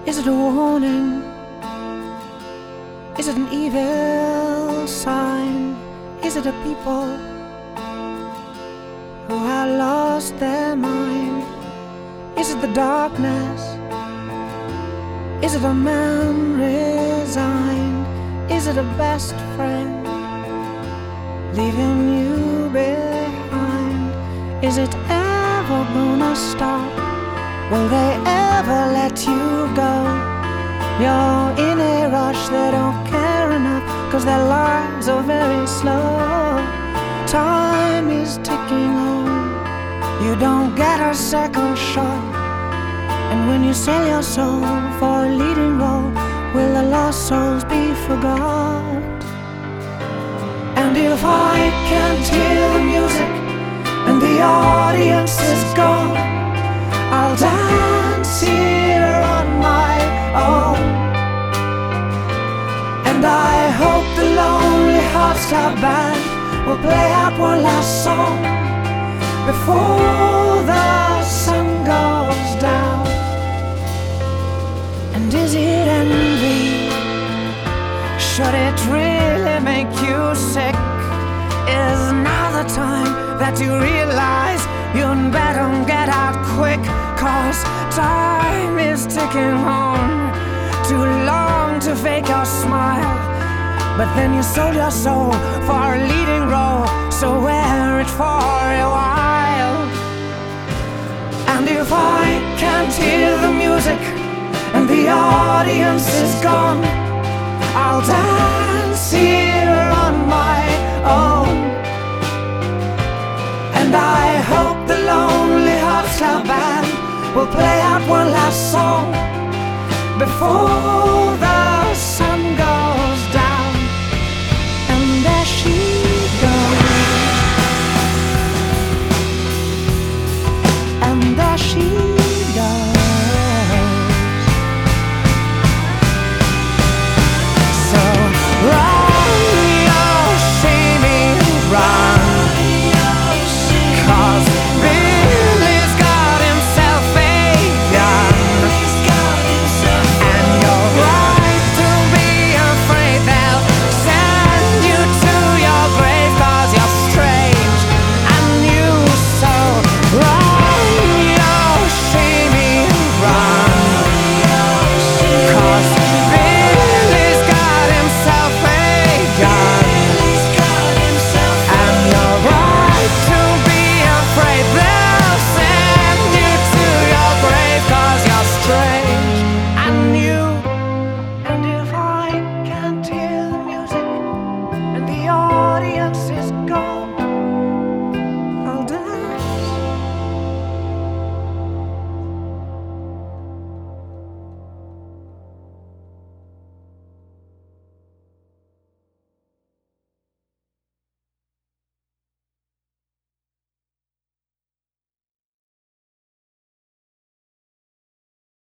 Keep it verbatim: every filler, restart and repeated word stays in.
Is it a warning? Is it an evil sign? Is it a people who have lost their mind? Is it the darkness? Is it a man resigned? Is it a best friend leaving you behind? Is it ever gonna stop? Will they ever let you go? You're in a rush, they don't care enough, 'cause their lives are very slow. Time is ticking on, you don't get a second shot. And when you sell your soul for a leading role, will the lost souls be forgot? And if I can't hear the music and the audience is gone, I'll dance here on my own. And I hope the Lonely Hearts Club Band will play out one last song before the sun goes down. And is it envy? Should it really make you sick? Is now the time that you realize you'd better get out quick? 'Cause time is ticking on, too long to fake your smile. But then you sold your soul for a leading role, so wear it for a while. And if I can't hear the music and the audience is gone, I'll dance here on my own. And I hope the Lonely Hearts Club Band will play out one last song before the